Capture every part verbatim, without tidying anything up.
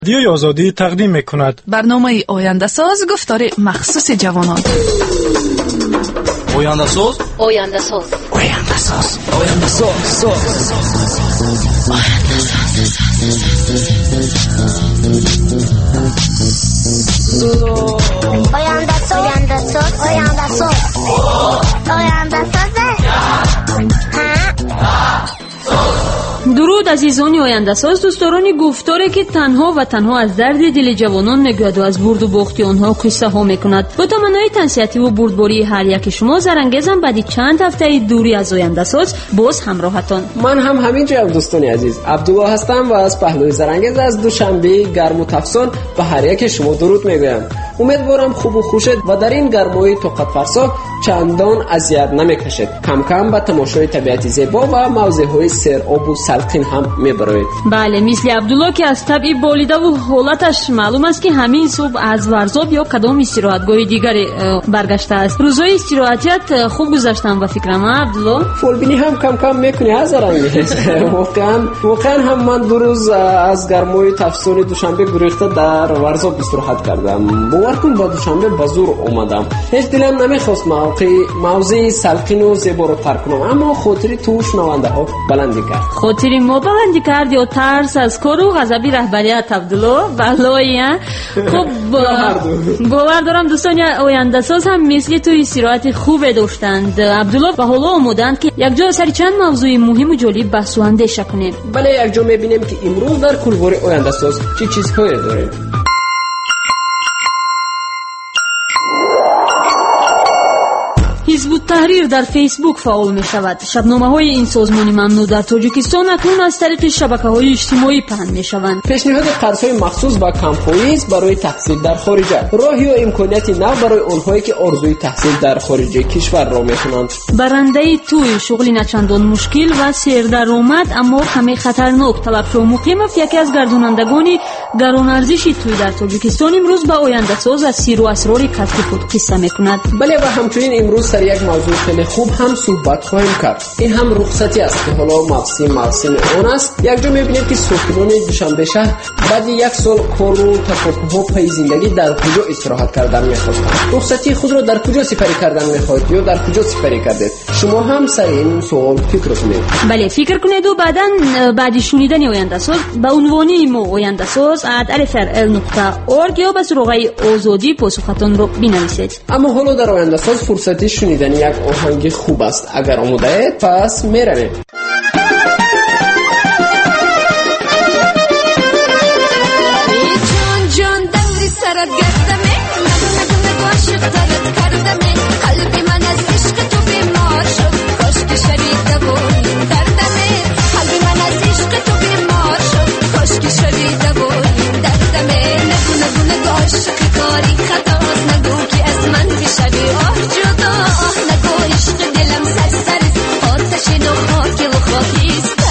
رادیوی آزادی تقدیم می‌کند برنامه آینده ساز گفتار مخصوص جوانان. آینده ساز آینده ساز آینده ساز آینده ساز آینده ساز آینده ساز آینده ساز آینده ساز درود عزیزان آینده ساز، دوستداران گفتاره که تنها و تنها از درد دل جوانان میگوید و از برد و باخت آنها قصه ها میکند. با تمنای تنصیحاتی و بردباری هر یک شما زرانگیزم بعد چند هفته دوری از آینده ساز باز همراهتان. من هم همینجا دوستان عزیز عبدالله هستم و از پهلوی زرانگیز از دوشنبه گرم و تفسان به هر یک شما درود میگویم. امیدوارم خوب و خوشت و در این گرمای طاقت فرسا چندان اذیت نمیکشید. کم کم به تماشای طبیعت زیبا و موضع‌های سرآب و سلقین هم میبرید. بله، مثل عبدالله که از طبع بالیده و حالتش معلوم است که همین صبح از ورزاب یا کدام استراحتگاه دیگری برگشته است. روزهای استراحتیت خوب گذشتن و فکرم عبدالله فولبینی هم کم کم میکنی از زرانگیز. واقعا واقعا هم من دو روز از گرمای تفسان دوشنبه گریخته در ورزاب استراحت کردم. باور کن با دوشنبه با زور اومدم. هیچ دلم نمیخواست موقع موضع سلقین و زیبا رو ترک کنم، اما خاطری توش نوانده ها بلندی کرد. خاطری ما بلندی کرد یا ترس از کار و غضبی رهبریت عبدالله؟ بلایی. خب باور دارم دوستان آینده ساز هم مثل تو استراحت خوب داشتند عبدالله و حالا آمدند که یک جا سر چند موضوع مهم و جالب بحث و اندیشه کنیم. بله، یک جا میبینیم که امروز در کلوار آینده ساز چه چیزهایی داریم. حزب التحریر در فیسبوک فعال می شود. شبنامه‌های این سازمان ممنوع در تاجیکستان اکنون از طریق شبکه‌های اجتماعی پهن می شوند. پیشنهاد قرض‌های مخصوص با کم‌فایز برای تحصیل در خارج، راهی و امکاناتی نو برای آنهایی که آرزوی تحصیل در خارج کشور را می‌کنند. برنده توی شغلی نچندان مشکل و سردرآمد اما کمی خطرناک طلبشو مقیمف یکی از گردانندگان گران‌ارزشی توی در تاجیکستان امروز با آینده ساز از سیر و اسرار کسب خود قصه می‌کند. بله، و همچنین امروز سر یک موضوع خیلی خوب هم صحبت خواهیم کرد. این هم رخصتی است که حالا موسم موسم اون است. یک جا می‌بینید که ساکنان دوشنبه شهر بعد یک سال کار و تفاهم پای زندگی در کجا استراحت کردن می‌خواستند. رخصتی خود را در کجا سپری کردن می‌خواهید یا در کجا سپری کردید؟ شما هم سر این سوال فکر کنید. بله، فکر کنید و بعداً بعد شنیدن آینده ساز به عنوان ما آینده ساز ات الف ال نقطه اورگ یا به سراغ آزادی پاسختان رو بنویسید. اما حالا در آینده ساز فرصتی شنیدن یک آهنگ خوب است. اگر آماده اید پس میرویم. جان جان دری سرت گردمه نگو نگو عاشق دارت کردمه قلبی من از عشق تو بیمار شد کاش که شریک بودی دردمه قلبی من از عشق تو بیمار شد کاش که شریک بودی دردمه نگو نگو نگو عاشق کاری خطاست نگو که از من بشوی آه جدا آه نگو عشق دلم سرسر آتش نو خاکی و خاکیست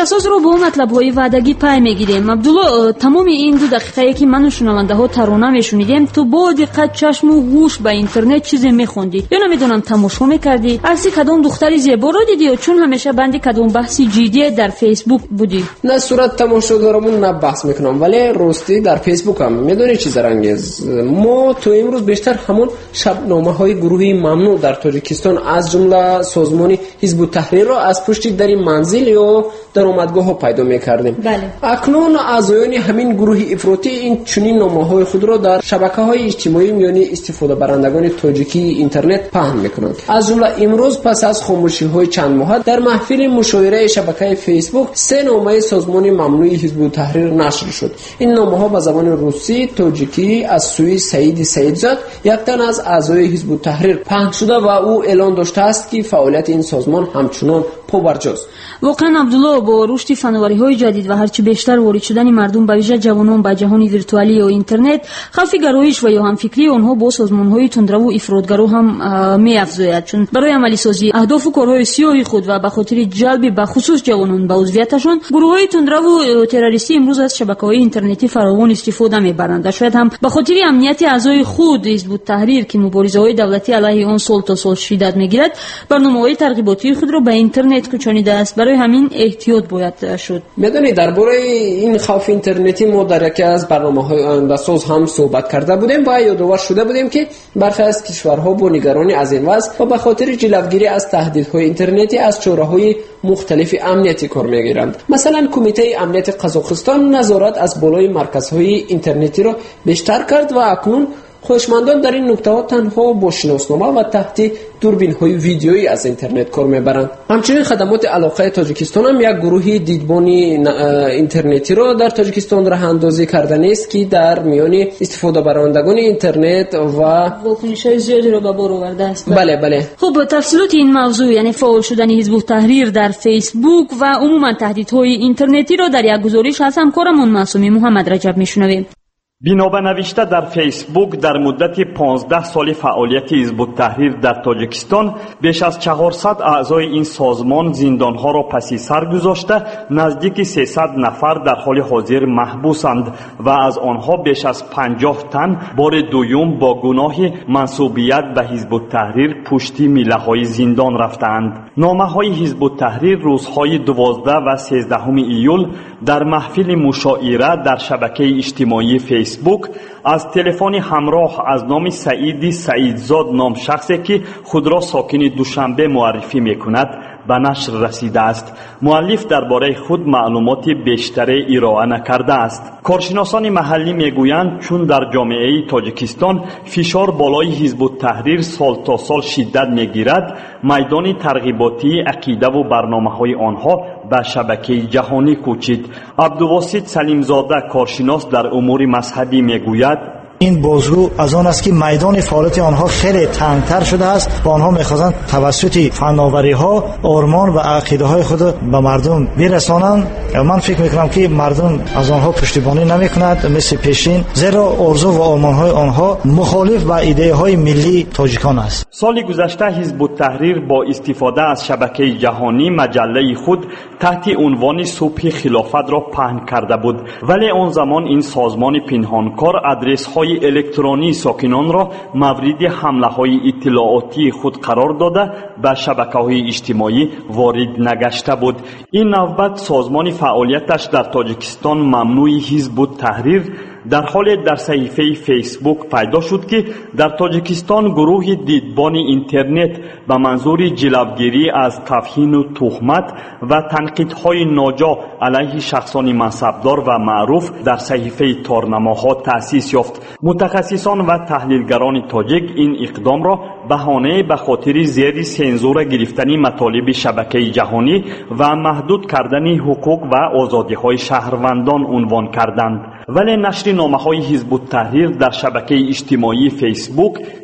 آینده‌ساز رو با مطلب‌های وعدگی پی می‌گیریم. عبدالله، تمام این دو دقیقه‌ای که من و شنونده‌ها ترانه میشنیدیم تو با دقت چشم و گوش به اینترنت چیزی می‌خوندی یا نمیدونم تماشا می‌کردی؟ عکس کدوم دختری زیبا رو دیدی و چون همیشه بندی کدوم بحثی جدی در فیسبوک بودی؟ نه صورت تماشاگرامون نه بحث میکنم، ولی راستی در فیسبوک هم میدونی چی زرنگیز، ما تو امروز بیشتر همون شبنامه‌های گروهی ممنوع در تاجیکستان از جمله سازمان حزب التحریر را از پشت در منزل یا درآمدگاه ها پیدا میکردیم. بله. اکنون اعضایان همین گروه افراطی این چنین نامه‌های خود را در شبکه‌های اجتماعی یعنی استفاده برندگان تاجیکی اینترنت پهن میکنند. از جمله امروز پس از خاموشی‌های چند ماه در محفل مشاوره شبکه فیسبوک سه نامه سازمان ممنوع حزب التحریر نشر شد. این نامه‌ها به زبان روسی تاجیکی از سوی سعید سعیدزاد، یک تن از اعضای حزب التحریر پهن شده و او اعلان داشته است که فعالیت این سازمان همچنان پابرجاست. واقعا عبدالله، با رشد فناوری‌های جدید و هرچی بیشتر وارد شدن مردم به ویژه جوانان به جهان ویرتوالی و اینترنت، خوف گرایش و یا هم فکری آنها با سازمان‌های تندرو و افراطگرا هم می‌افزاید، چون برای عملی سازی اهداف و کارهای سیاسی خود و به خاطر جلب به خصوص جوانان به عضویتشان، گروه‌های تندرو و تروریستی امروز از شبکه‌های اینترنتی فراوان استفاده می‌برند. شاید هم به خاطر امنیت اعضای خود حزب التحریر که مبارزه‌های دولتی علیه آن سال تا سال شدت می‌گیرد، برنامه‌های ترغیباتی خود را به اینترنت کوچانیده است. برای همین احتیاط باید شد. میدونی درباره این خوف اینترنتی ما در یکی از برنامه‌های آینده‌ساز هم صحبت کرده بودیم و یادآور شده بودیم که برخی از کشورها با نگرانی از این وضع و به خاطر جلوگیری از تهدیدهای اینترنتی از چاره‌های مختلف امنیتی کار می‌گیرند. مثلا کمیته امنیت قزاقستان نظارت از بالای مرکزهای اینترنتی را بیشتر کرد و اکنون خوشمندان در این نکته تنها با شناسنامه و تحت دوربین‌های ویدیویی از اینترنت کار می‌برند. همچنین خدمات علاقه تاجیکستان هم یک گروه دیدبانی اینترنتی را در تاجیکستان راه اندازی کرده است که در میان استفاده برندگان اینترنت و واکنش‌های زیادی را به بار آورده است. بله بله. خب تفصیلات این موضوع یعنی فعال شدن حزب التحریر در فیسبوک و عموما تهدیدهای اینترنتی را در یک گزارش از همکارمون معصومی محمد رجب می‌شنویم. بنا به نوشته در فیسبوک در مدت پانزده سال فعالیت حزب التحریر در تاجیکستان بیش از چهارصد اعضای این سازمان زندانها را پس سر گذاشته نزدیک سیصد نفر در حال حاضر محبوسند و از آنها بیش از پنجاه تن بار دوم با گناه منسوبیت به حزب التحریر پشت میله‌های زندان رفتند. نامه‌های حزب التحریر روزهای دوازده و سیزدهم ایول در محفل مشاعره در شبکه اجتماعی فیسبوک فیسبوک از تلفن همراه از نام سعید سعیدزاد نام شخصی که خود را ساکن دوشنبه معرفی میکند به نشر رسیده است. مؤلف درباره خود معلومات بیشتری ارائه نکرده است. کارشناسان محلی میگویند چون در جامعه تاجیکستان فشار بالای حزب التحریر سال تا سال شدت میگیرد، میدان ترغیباتی عقیده و برنامه‌های آنها به شبکه جهانی کوچید. عبدالواسط سلیمزاده کارشناس در امور مذهبی میگوید این بازگو از آن است که میدان فعالیت آنها خیلی تنگتر شده است و آنها میخواهند توسط فناوری ها آرمان و عقیده های خود به مردم برسانند. من فکر میکنم که مردم از آنها پشتیبانی نمیکنند مثل پیشین، زیرا آرزو و آرمان های آنها مخالف با ایده های ملی تاجیکان است. سال گذشته حزب التحریر با استفاده از شبکه جهانی مجله خود تحت عنوان صبح خلافت را پهن کرده بود، ولی آن زمان این سازمان پنهانکار آدرس های الکترونی ساکنان را مورد حمله های اطلاعاتی خود قرار داده به شبکه های اجتماعی وارد نگشته بود. این نوبت سازمان فعالیتش در تاجیکستان ممنوع حزب التحریر در حال در صحیفه فیسبوک پیدا شد که در تاجیکستان گروه دیدبان اینترنت به منظور جلوگیری از توهین و تهمت و تنقیدهای ناجا علیه شخصان منصبدار و معروف در صحیفه تارنماها تأسیس یافت. متخصصان و تحلیلگران تاجیک این اقدام را بهانه به خاطر زیر سنزور گرفتن مطالب شبکه جهانی و محدود کردن حقوق و آزادی‌های شهروندان عنوان کردند. ولی نشر نامه‌های حزب التحریر در شبکه اجتماعی فیسبوک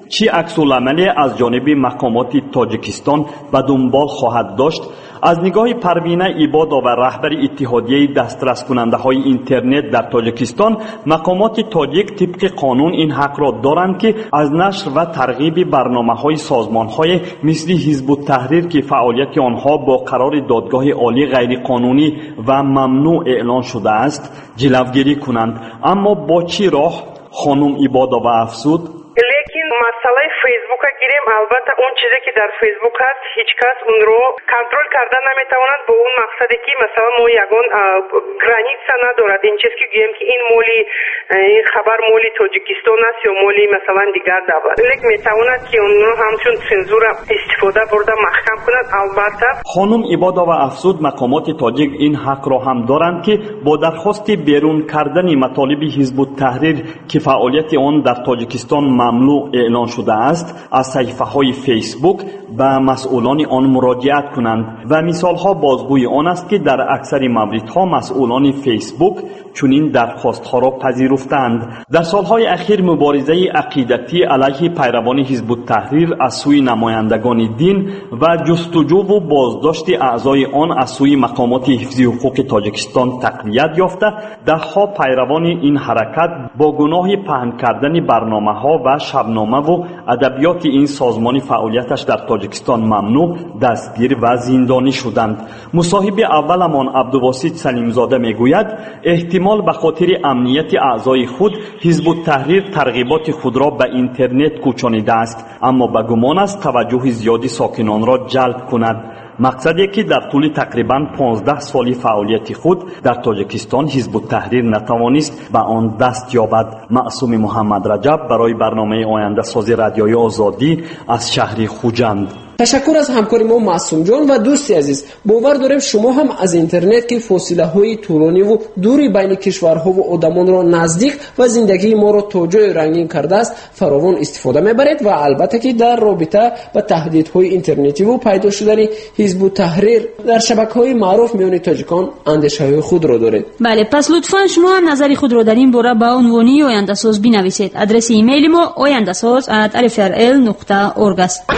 چی عکس‌العملی از جانب مقامات تاجیکستان به دنبال خواهد داشت؟ از نگاه پروینه عبادی و رهبر اتحادیه دسترس کننده های اینترنت در تاجیکستان، مقامات تاجیک طبق قانون این حق را دارند که از نشر و ترغیب برنامه های سازمان های مثل حزب التحریر که فعالیت آنها با قرار دادگاه عالی غیر قانونی و ممنوع اعلان شده است جلوگیری کنند. اما با چی راه؟ خانم عبادی و افزود لیکن مسئله فیسبوک گیریم، البته اون چیزی که در فیسبوک هست هیچ کس اون رو کنترل کردن نمیتواند، با اون مقصدی که مثلا ما یگان گرانیتسا ندارد این چیز که گویم که این مولی این خبر مولی تاجیکستان است یا مولی مثلا دیگر دولت، لیکن میتواند که اون رو همچون سنزور استفاده برده محکم کند. البته خانم عبادی و افزود مقامات تاجیک این حق را هم دارند که با درخواست بیرون کردن مطالب حزب التحریر که فعالیت آن در تاجیکستان ممنوع اعلان شده است از صفحه های فیسبوک به مسئولان آن مراجعت کنند و مثال ها بازگوی آن است که در اکثر موردها مسئولان فیسبوک چنین درخواست ها را پذیرفتند. در سالهای اخیر مبارزه عقیدتی علیه پیروان حزب التحریر از سوی نمایندگان دین و جستجو و بازداشت اعضای آن از سوی مقامات حفظی حقوق تاجیکستان تقویت یافته، دهها پیروان این حرکت با گناه پهن کردن برنامه ها و شبنامه و ادبیات این سازمان فعالیتش در تاجیکستان ممنوع دستگیر و زندانی شدند. مصاحب اولمان عبدالواسط سلیمزاده میگوید احتمال به خاطر امنیت اعضای خود حزب التحریر ترغیبات خود را به اینترنت کوچانیده است، اما به گمان است توجه زیادی ساکنان را جلب کند. مقصدی که در طول تقریباً پانزده سال فعالیت خود در تاجیکستان حزب التحریر نتوانست به آن دست یابد. معصوم محمد رجب برای برنامه آینده سازی رادیوی آزادی از شهر خوجند. تشکر از همکاری ما معصوم جان. و دوستی عزیز، باور داریم شما هم از اینترنت که فاصله های طولانی و دوری بین کشورها و آدمان را نزدیک و زندگی ما را تا جای رنگین کرده است فراوان استفاده میبرید و البته که در رابطه با تهدیدهای اینترنتی و پیدا شدن حزب التحریر در شبکه‌های معروف میان تاجیکان اندیشه‌های خود را دارید. بله، پس لطفاً شما هم نظری خود را در این باره با عنوان آینده‌ساز بنویسید. آدرس ایمیل ما آینده‌ساز ات ال اف ار ال نقطه اورگ است.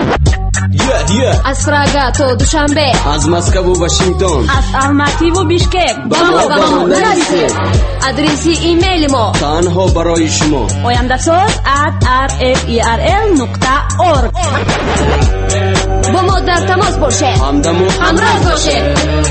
از فراگا تا دوشنبه، از مسکو و واشنگتن، از الماتی و بیشکک با ما با ما نرسید. آدرس ایمیل ما تنها برای شما آینده‌ساز ات ار اف ای ار ال نقطه اورگ. با ما در تماس باشید، همدم و همراه باشید.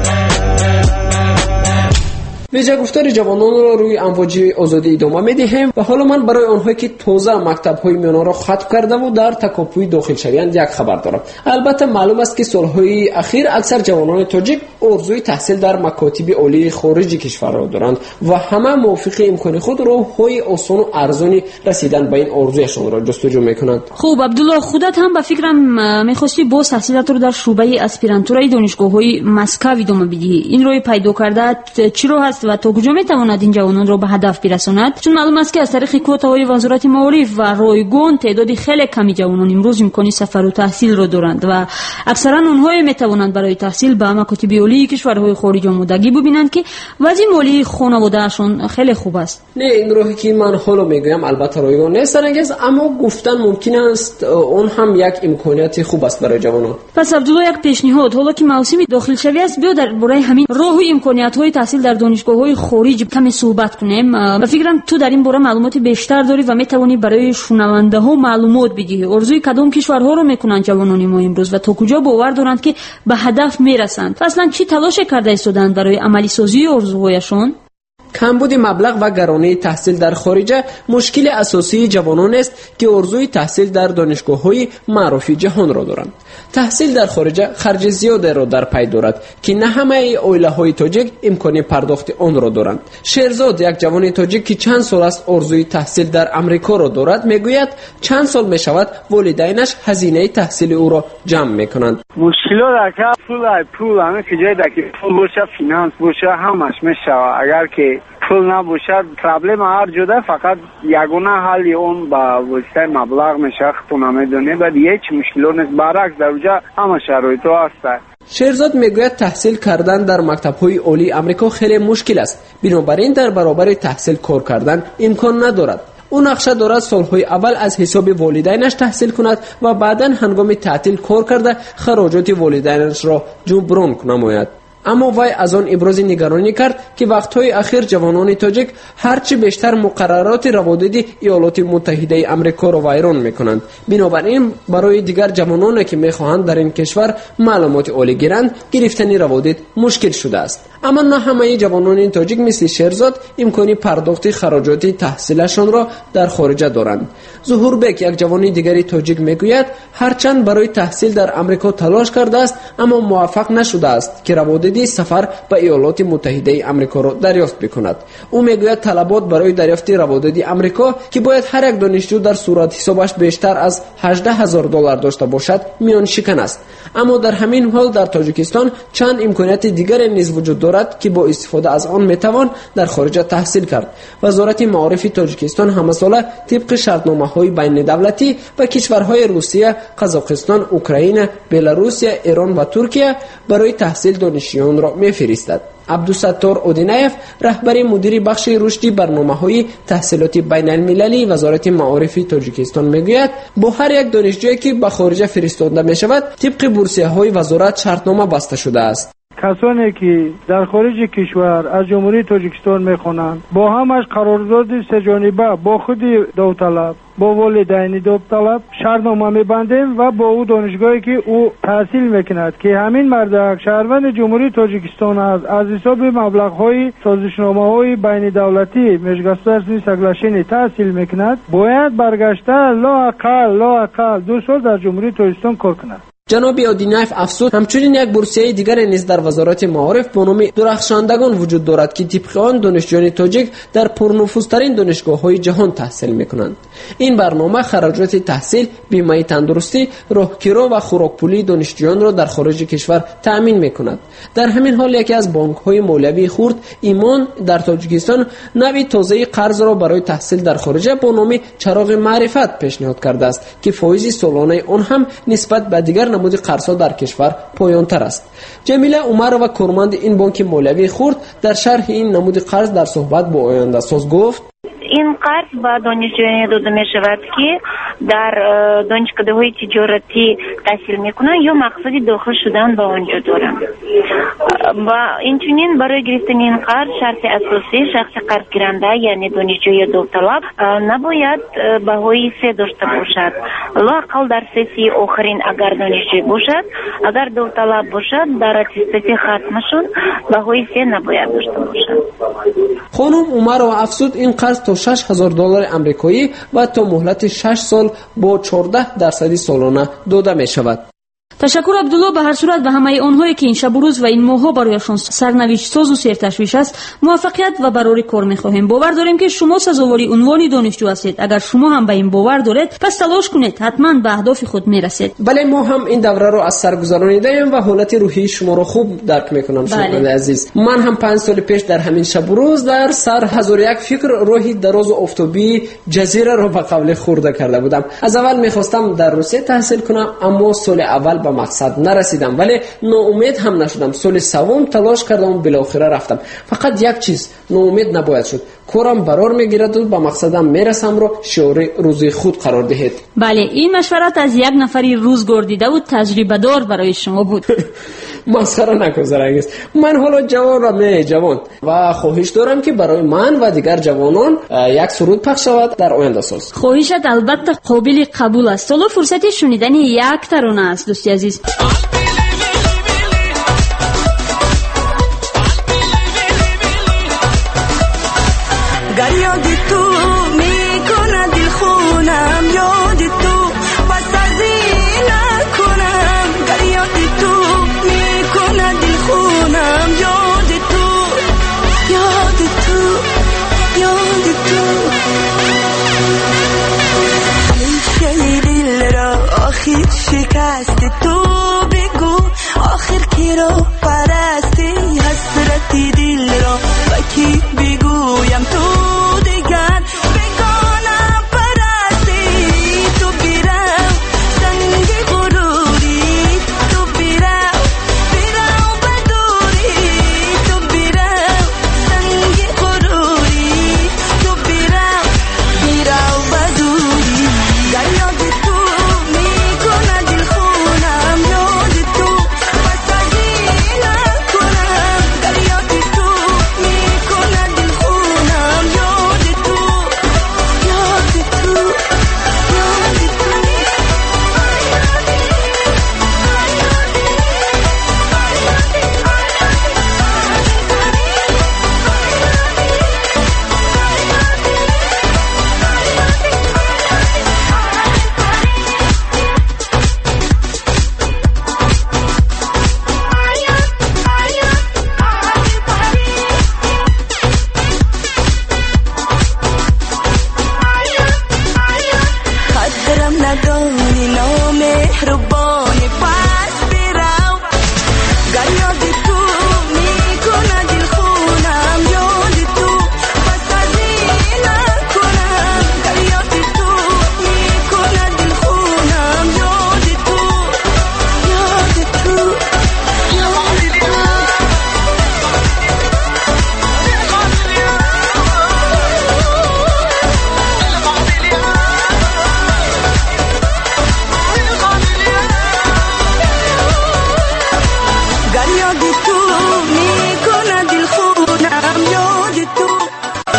ویژه گفتار جوانان را روی امواج آزادی ادامه میدهیم و حالا من برای آنهایی که تازه مکتب‌های میانه را ختم کرده و در تکاپوی داخل شوند یک خبر دارم. البته معلوم است که سالهای اخیر اکثر جوانان تاجیک آرزوی تحصیل در مکاتب عالی خارج کشور را دارند و همه موافق امکان خود راه‌های آسان و ارزانی رسیدن به این آرزویشان را جستجو میکنند. خوب عبدالله، خودت هم به فکرم میخواستی باز تحصیلات رو در شعبه اسپیرانتورای دانشگاه‌های مسکو ادامه بدهی. این روی پیدا کرده چرا هست و تا کجا میتواند این جوانان را به هدف برساند؟ چون معلوم است که از طریق کوتاهای وزارت معارف و رایگان تعدادی خیلی کمی جوانان امروز امکانی سفر و تحصیل را دارند و اکثرا اونها میتوانند برای تحصیل به مکاتب عالی کشورهای خارج آمادگی ببینند که وضع مالی خانواده‌شان خیلی خوب است. نه، این راهی که من حالا میگویم البته رایگان نیست انگیز، اما گفتن ممکن است اون هم یک امکانیت خوب است برای جوانان. پس عبدالله، یک پیشنهاد، حالا که موسم داخل شوی است، بیا درباره همین راه و امکانیت‌های تحصیل در دانشگاه‌های خارج کمی صحبت کنیم. و فکرم تو در این باره معلومات بیشتر داری و میتوانی برای شنونده ها معلومات بدهی. ارزوی کدام کشورها رو میکنن جوانان ما امروز و تا کجا باور دارند که به هدف میرسند؟ اصلا چی تلاش کرده ایستادند برای عملی سازی ارزوهایشان؟ کمبود مبلغ و گرانی تحصیل در خارج مشکل اساسی جوانان است که آرزوی تحصیل در دانشگاه‌های معروف جهان را دارند. تحصیل در خارج خرج زیادی را در پی دارد که نه همه عائله‌های تاجیک امکان پرداخت آن را دارند. شیرزاد، یک جوان تاجیک که چند سال است آرزوی تحصیل در آمریکا را دارد، میگوید چند سال میشود والدینش هزینه تحصیل او را جمع میکنند. مشکلات در که پول پول همه که جای در که پول باشه، فینانس باشه، همش میشه. اگر که پول نباشد پرابلم هر جدا، فقط یگانه حل اون با واسطه مبلغ میشه. خودم میدونی بعد هیچ مشکلی نیست، برعکس در اونجا همه شرایط هست. شیرزاد میگوید تحصیل کردن در مکتب‌های عالی آمریکا خیلی مشکل است، بنابراین در برابر تحصیل کار کردن امکان ندارد. او نقشه دارد سالهای اول از حساب والدینش تحصیل کند و بعدا هنگام تعطیل کار کرده خراجات والدینش را جبران نماید. اما وی از آن ابراز نگرانی کرد که وقتهای اخیر جوانان تاجیک هرچی بیشتر مقررات روادید ایالات متحده آمریکا را ویران میکنند. بنابراین برای دیگر جوانانی که میخواهند در این کشور معلومات عالی گیرند گرفتن روادید مشکل شده است. اما نه همه جوانان تاجیک مثل شیرزاد امکانی پرداخت خراجات تحصیلشان را در خارج دارند. ظهور بک یک جوان دیگری تاجیک میگوید هرچند برای تحصیل در آمریکا تلاش کرده است اما موفق نشده است که روادید سفر به ایالات متحده آمریکا را دریافت بکند. او میگوید طلبات برای دریافت روادید آمریکا که باید هر یک دانشجو در صورت حسابش بیشتر از هجده هزار دلار داشته باشد میان شکن است. اما در همین حال در تاجیکستان چند امکانات دیگر نیز وجود دارد که با استفاده از آن میتوان در خارج تحصیل کرد. وزارت معارف تاجیکستان همساله طبق شرطنامه‌های بین دولتی با کشورهای روسیه، قزاقستان، اوکراین، بلاروس، ایران و ترکیه برای تحصیل دانشجویان را می‌فرستد. عبدالستار اودینایف رهبر مدیر بخش رشد برنامه‌های تحصیلات بین المللی وزارت معارف تاجیکستان میگوید با هر یک دانشجویی که به خارج فرستاده میشود طبق بورسیه‌های وزارت شرطنامه بسته شده است. کسانی که در خارج کشور از جمهوری تاجیکستان میخوانند با همش قرارداد سه جانبه با خود داوطلب با والدین داوطلب شرطنامه میبندیم و با او دانشگاهی که او تحصیل میکند که همین مرد شهروند جمهوری تاجیکستان است از حساب مبلغ‌های سازشنامه‌های بین دولتی مجگسترسی سگلشین تحصیل میکند باید برگشته لااقل لااقل دو سال در جمهوری تاجیکستان کار کند. جناب اودینایف افزود همچنین یک بورسیه دیگر نیز در وزارت معارف به نام درخشندگان وجود دارد که طبق آن دانشجویان تاجیک در پرنفوذترین دانشگاه‌های جهان تحصیل می‌کنند. این برنامه خراجات تحصیل، بیمه تندرستی، راهگیری و خوراکپولی دانشجویان را در خارج کشور تأمین می‌کند. در همین حال یکی از بانک‌های مولوی خرد ایمان در تاجیکستان نوع تازه قرض را برای تحصیل در خارج با نام چراغ معرفت پیشنهاد کرده است که فایز سالانه آن هم نسبت به دیگر نمود قرض‌ها در کشور پایان‌تر است. جمیله عمر و کارمند این بانک مولوی خرد در شرح این نمود قرض در صحبت با آینده ساز گفت این قرض با دانشجویان داده می شود که در دانشگاه‌های تجارتی تحصیل میکنند یا مقصد داخل شدن با آنجا دارند. و اینچنین برای گرفتن این قرض شرط اساسی شخص قرض گیرنده یعنی دانشجو یا داوطلب نباید بهای سه داشته باشد. لااقل در سسی آخرین اگر دانشجو باشد، اگر داوطلب باشد در اتستاتی ختمشون بهای سه نباید داشته باشد. خانم عمر و افزود این قرض تا شش هزار دلار آمریکایی و تا مهلت شش سال با چهارده درصدی سالانه داده می شود. تشکر عبدالله. به هر صورت به همه آنهایی که این شب و روز و این ماه‌ها برایشان سرنوشت ساز و سرتشویش است موفقیت و براری کار می‌خواهیم. باور داریم که شما سزاواری عنوان دانشجو هستید. اگر شما هم به این باور دارید پس تلاش کنید، حتما به اهداف خود میرسید. بله ما هم این دوره رو از سر گذرانیدیم و حالت روحی شما رو خوب درک می‌کنم شما عزیز. من هم پنج سال پیش در همین شب و روز در سر هزار یک فکر روحی دراز و آفتابی جزیره رو به قبل خورده کرده بودم. از اول می‌خواستم در روسیه تحصیل کنم اما سال اول به مقصد نرسیدم ولی ناامید هم نشدم. سال سوم تلاش کردم و بالاخره رفتم. فقط یک چیز ناامید نباید شد. کارم برار میگیرد و به مقصدم میرسم رو شعار روزی خود قرار دهید. بله این مشورت از یک نفری روزگار دیده و تجربه دار برای شما بود. مسخره نکن زرنگیز. من حالا جوان را می جوان و خواهش دارم که برای من و دیگر جوانان یک سرود پخش شود در آینده ساز. خواهشت البته قابل قبول است. حالا فرصت شنیدن یک ترانه است دوستی عزیز. یادی تو میکنه دل خونم یادی تو بسازی نکنم یادی تو میکنه دل خونم یادی تو یادی تو یادی تو میشه دل را آخر شکست تو بگو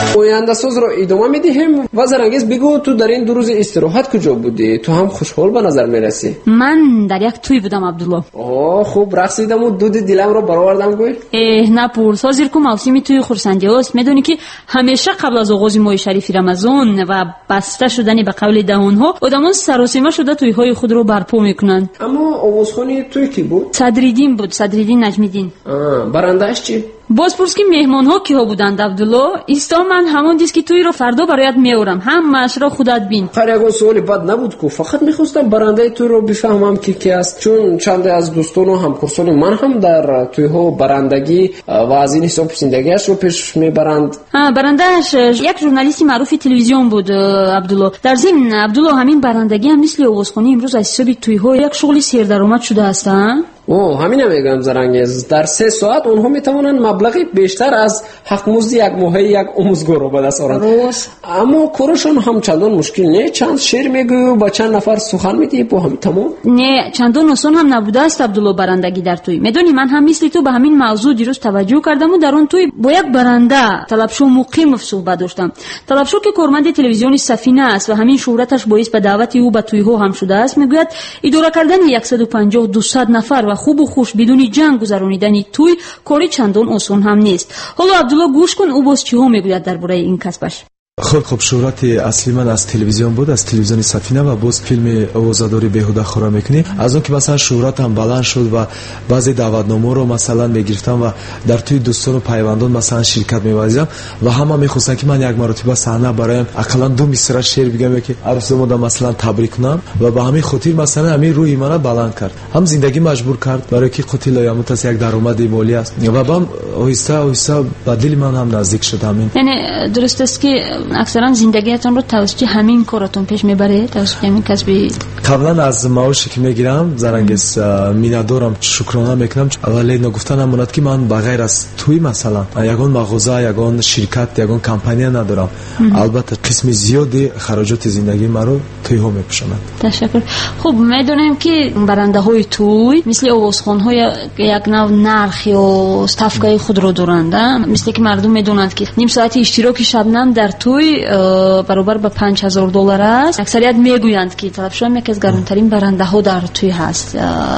ояндасозро идома медиҳем ва Зарангез бигӯ, ту дар ин ду рӯзи истироҳат куҷо будӣ? Ту ҳам хушҳол ба назар мерасӣ. Ман дар як тӯй будам, Абдулло. О, хуб рақсидаму дуди диламро баровардам гӯй. Э, напурс, ҳозир ку мавсими тӯи хурсандиҳост. Медонӣ ки ҳамеша қабл аз оғози моҳи шарифи Рамазон ва баста шудани ба қавли даҳонҳо одамон саросима шуда тӯйҳои худро барпо мекунанд. Аммо овозхони тӯй кӣ буд? Садриддин буд, Садриддин Наҷмиддин. Барандааш чӣ? бозпурс ки меҳмонҳо киҳо буданд, Абдулло? Исто ман ҳамон дист ки тӯйро фардо бароят меорам. Ҳамаашро худат бин. Хар ягон суоли бад набуд ку. Фақат мехостам барандаи тӯйро бифаҳмам ки ки аст. Чун чанде аз дӯстону ҳамкурсони ман ҳам дар тӯйҳо барандагӣ ва аз ин ҳисоб зиндагиашро пеш мебаранд. Ҳа, барандааш як журналисти маъруфи телевизион буд, Абдулло. Дар зимн, Абдулло, ҳамин барандагӣ ҳам мисли овозхонӣ имрӯз аз ҳисоби тӯйҳо як шуғли сердаромад шудааст, а? О, ҳамина мегӯям Зарангез. Дар се соат онҳо метавонанд маблағи бештар аз ҳақмузди як моҳаи як омӯзгорро ба даст оранд. Аммо корашон ҳам чандон мушкил не? Чанд шеър мегӯю, ба чанд нафар сухан медиҳӣ, бо ҳамин тамом? Не, чандон осон ҳам набудааст, Абдулло, барандагӣ дар тӯй. Медонӣ, ман ҳам мисли ту ба ҳамин мавзӯъ дирӯз таваҷҷӯҳ кардаму дар он тӯй бо як баранда Талабшоҳ Муқимов суҳбат доштам. Талабшоҳ ки корманди телевизиони Сафина аст ва ҳамин шӯҳраташ боис ба даъвати ӯ ба тӯйҳо ҳам шудааст, мегӯяд идора кардани яксаду панҷоҳ дусад нафар ва хубу хуш бидуни ҷанг гузаронидани тӯй кори чандон осон ҳам нест. ҳоло, Абдулло, гӯш кун, ӯ боз чиҳо мегӯяд дар бораи ин касбаш. خب خب شهرت اصلی من از تلویزیون بود، از تلویزیون سفینه و باز فیلم اوزاداری بیهوده خورا میکنی. از اون که مثلا شهرتم بلند شد و بعضی دعوتنامه رو مثلا میگرفتم و در توی دوستان و پیوندان مثلا شرکت می‌ورزیدم و همه می‌خواستن که من یک مرتبه صحنه برایم اقلا دو مصرع شعر بگم که عروسیمو مثلا تبریک کنم و به همین خاطر مثلا همین روی منو بلند کرد. هم زندگی مجبور کرد برای که قتل یاموت از یک درآمد مالی است و بعد آهسته آهسته به دل من هم نزدیک شد. همین یعنی درست است که اکثرا زندگیتون رو توسط همین کارتون پیش میبره، توسط همین کسبی؟ قبلا از معاشی که میگیرم زرنگس میندارم، شکرانه میکنم، ولی نگفتن امانت که من بغیر از توی مثلا یگان مغازه، یگان شرکت، یگان کمپانی ندارم. البته قسم زیادی خراجات زندگی من رو توی ها میپوشاند. تشکر. خب میدونم که برنده های توی مثل آوازخوان های یک نوع نرخ یا استفکای خود رو دارند، مثل که مردم میدونند که نیم ساعت اشتراک شبنم در توی برابر به پنج هزار دلار است. اکثریت میگویند که طلبشان یکی از گرانترین برنده ها در توی هست.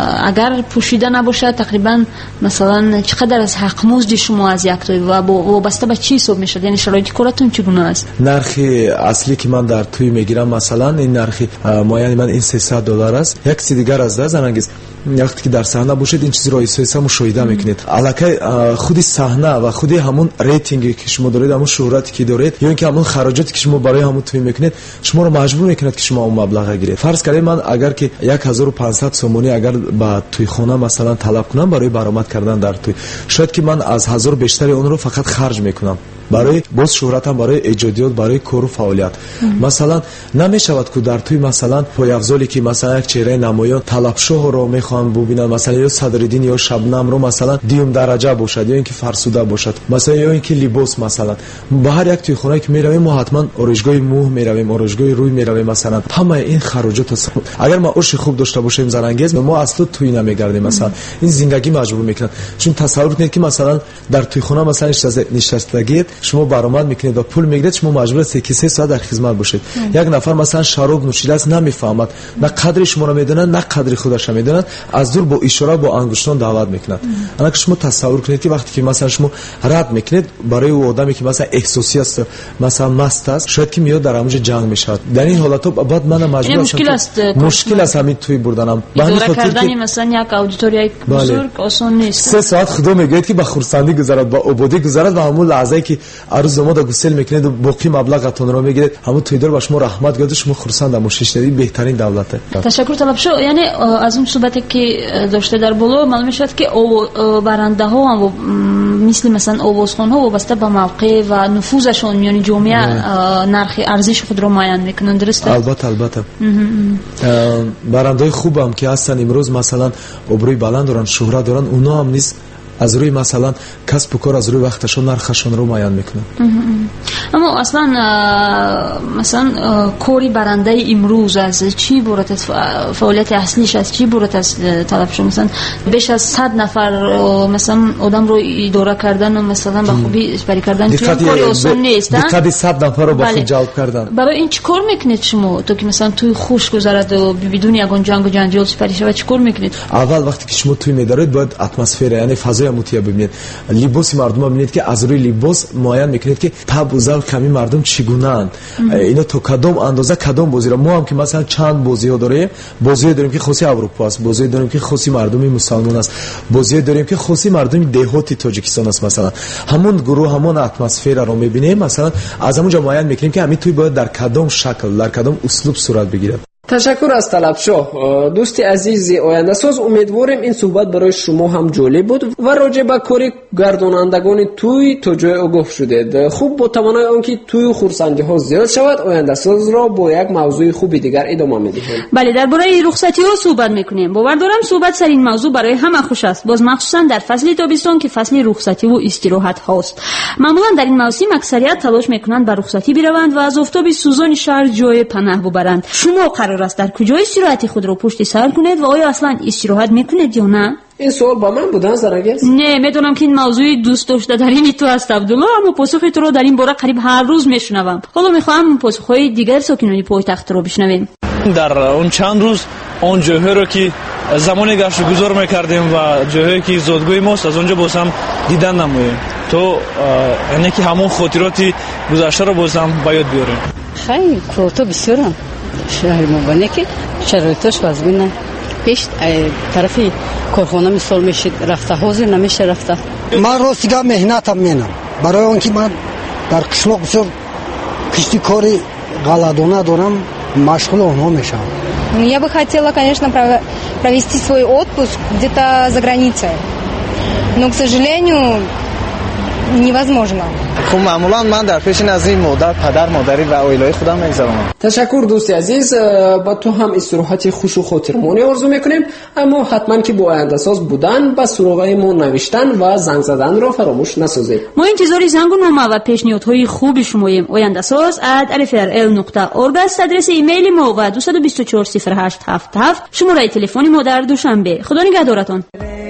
اگر پوشیده نباشه تقریبا مثلا چقدر از حق مزد شما از یک توی و وابسته به چی حساب میشه؟ یعنی شرایط کارتون چگونه است؟ نرخ اصلی که من در توی میگیرم مثلا این نرخ معین من این سیصد دلار است. یک چیز دیگر از زرنگیز وقتی که در صحنه باشید این چیز رو احساس مشاهده میکنید. الکی خود صحنه و خود همون ریتینگی که شما دارید، همون شهرتی که دارید یا اینکه همون خراجاتی که شما برای همون توی میکنید شما رو مجبور میکنید که شما اون مبلغ گیرید. فرض کنید من اگر که هزار و پانصد سومونی اگر با توی خانه مثلا طلب کنم برای برآمد کردن در توی، شاید که من از هزار بیشتری اون رو فقط خرج میکنم برای باز شهرتم، برای ایجادیات، برای کار و فعالیت. مثلا نمیشود که در توی مثلا پایافزالی که مثلا یک چهره نمایان طلبشاه رو میخوام ببینن، مثلا یا صدرالدین یا شبنم رو مثلا دیوم درجه باشد یا اینکه فرسوده باشد، مثلا یا اینکه لباس مثلا به هر یک توی خونه که میرویم ما حتما آرایشگاه موه میرویم، آرایشگاه روی میرویم، مثلا همه این خراجات است. اگر ما عرش خوب داشته باشیم زرنگیز ما اصلا توی نمیگردیم. مثلا این زندگی مجبور میکنن، چون تصور کنید که مثلا در توی خونه مثلا نشستگی شما برآمد میکنید و پول میگیرید، شما مجبور هستید که سه ساعت در خدمت باشید. یک نفر مثلا شراب نوشیده است نمیفهمد، نه قدر شما رو میدونن نه قدر خودش رو میدونن، از دور با اشاره با انگشتان دعوت میکنن. انا که شما تصور کنید که وقتی که مثلا شما رد میکنید برای اون آدمی که مثلا احساسی است، مثلا مست است، شاید که میاد در همونجا جنگ میشه. در این حالت بعد من مجبور مشکل است مشکل است همین توی بردنم اداره کردن مثلا یک اودیتوریای بزرگ آسان نیست. سه ساعت خدا میگه که با خرسندی گذرد، با عبودی گذرد و همون لحظه که عروض ما دا گسل میکنید و باقی مبلغتون رو میگیرید، همون تویدار با شما رحمت گذاشته، شما خرسند و ششداری بهترین دولته. تشکر طلبشو. یعنی از اون صحبتی که داشته در بالا معلوم شد که برنده ها هم مثل مثلا آوازخوان ها وابسته به موقع و نفوذشون یعنی جامعه نرخ ارزش خود رو معین میکنن، درسته؟ البته البته. برنده خوبم که هستن امروز مثلا ابروی بلند دارن، شهرت دارن، اونا هم نیست аз рӯи масалан касбу кор аз рӯи вақташон нархашонро муайян мекунанд. аммо аслан масалан кори барандаи имрӯз аз чӣ иборат аст? фаъолияти аслиш аз чӣ иборат аст? талаб шуд масалан беш аз сад нафар масалан одамро идора кардан масалан ба хуби сипарӣ кардан кори осон нест. диққати сад нафарро ба худ ҷалб кардан. барои ин чӣ кор мекунед шумо то ки масалан тӯй хуш гузараду бидуни ягон ҷангу ҷанҷол сипарӣ шавад? чӣ кор мекунед? аввал вақте ки шумо тӯй медаред бояд атмосфера яъне фазои мутия бибинед, либоси мардумро бибинед ки аз рӯи либос муайян мекунед ки табу завқи ҳами мардум чӣ гунаанд, ино то кадом андоза кадом бозиро. мо ҳам ки масалан чанд бозиҳо дорем, бозиҳое дорем ки хоси аврупо аст, бозиҳое дорем ки хоси мардуми мусалмон аст, бозиҳое дорем ки хоси мардуми деҳоти тоҷикистон аст. масалан ҳамон гурӯҳ ҳамон атмосфераро мебинем, масалан аз ҳамон ҷо муайян мекунем ки ҳамин тӯй бояд дар кадом шакл дар кадом услуб сурат бигирад. ташаккур аз талабшоҳ. дӯсти азизи ояндасоз, умедворем ин суҳбат барои шумо ҳам ҷолиб буд ва роҷеъ ба кори гардонандагони тӯй то ҷое огоҳ шудед. хуб, бо таманнои он ки тӯю хурсандиҳо зиёд шавад, ояндасозро бо як мавзӯи хуби дигар идома медиҳем. бале, дар бораи рухсатиҳо суҳбат мекунем. бовар дорам суҳбат сар ин мавзӯъ барои ҳама хуш аст, боз махсусан дар фасли тобистон ки фасли рухсативу истироҳатҳост. маъмулан дар ин мавсим аксарият талош мекунанд ба рухсатӣ бираванд ва аз офтоби сӯзони шаҳр ҷое панаҳ бубаранд. шумо қарор аст дар куҷо истироҳати худро пушти сар кунед ва оё аслан истироҳат мекунед ё на? ин суол ба ман будан зарагез? не, медонам ки ин мавзӯи дӯстдоштадарини ту аст абдулло, аммо посухи туро дар ин бора қариб ҳар рӯз мешунавам. ҳоло мехоҳам посухҳои дигар сокинони пойтахтро бишнавем. дар он чанд рӯз он ҷойҳоро ки замоне гашту гузор мекардем ва ҷойҳое ки зодгоҳи мост аз он ҷо боз ҳам дидан намоем, то яъне ки ҳамон хотироти гузаштаро боз ҳам ба ёд биёрем. хайр курорто бисёрам шаҳри мобане ки шароитош вазгина пеш тарафи корхона мисол мешид рафта, ҳозир намеша рафта. ман ростига меҳнатам менам, барои он ки ман дар қишлоқ бисёр кишти кори ғаладона дорам, машғули онҳо мешавам. Я бы хотела, конечно, провести свой отпуск где-то за границей, но, к сожалению, невозможно. خب معمولا من در پیش نزدیک مادر پدر مادری و اویلای خودم میگذرونم. تشکر دوستی عزیز. با تو هم استراحت خوش و خاطرمانی آرزو میکنیم، اما حتما که با آینده ساز بودن با سراغ ما نوشتن و زنگ زدن را فراموش نسازید. ما انتظار زنگنامه و پیشنهادهای خوب شماییم. آینده ساز ات الف ار ال نقطه اورگ است آدرس ایمیل ما و دو دو چهار صفر هشت هفت هفت شماره تلفن ما در دوشنبه. خدا نگهدارتان.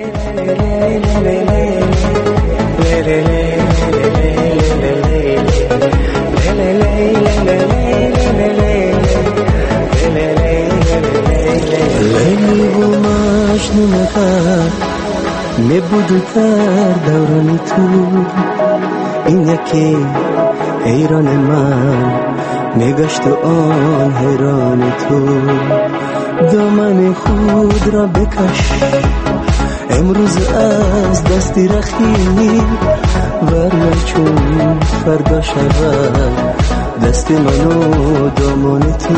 لیلی و مجنون قلب میبود در دوران تو، این یکی حیران من میگشت آن حیران تو. دامن خود را بکش امروز از دستی رخی، ورنه چون فردا شود دست من و دامان تو.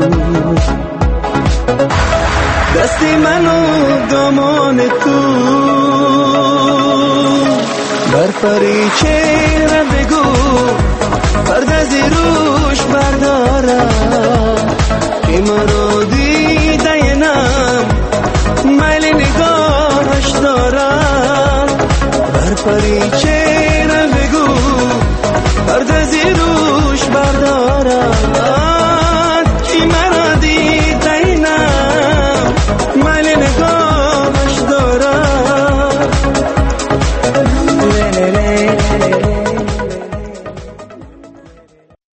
دستی من و دامان تو بر پریچه را بگو پرده زیروش بردارم که مرا دیده نم میل نگاهش دارم. بر پریچه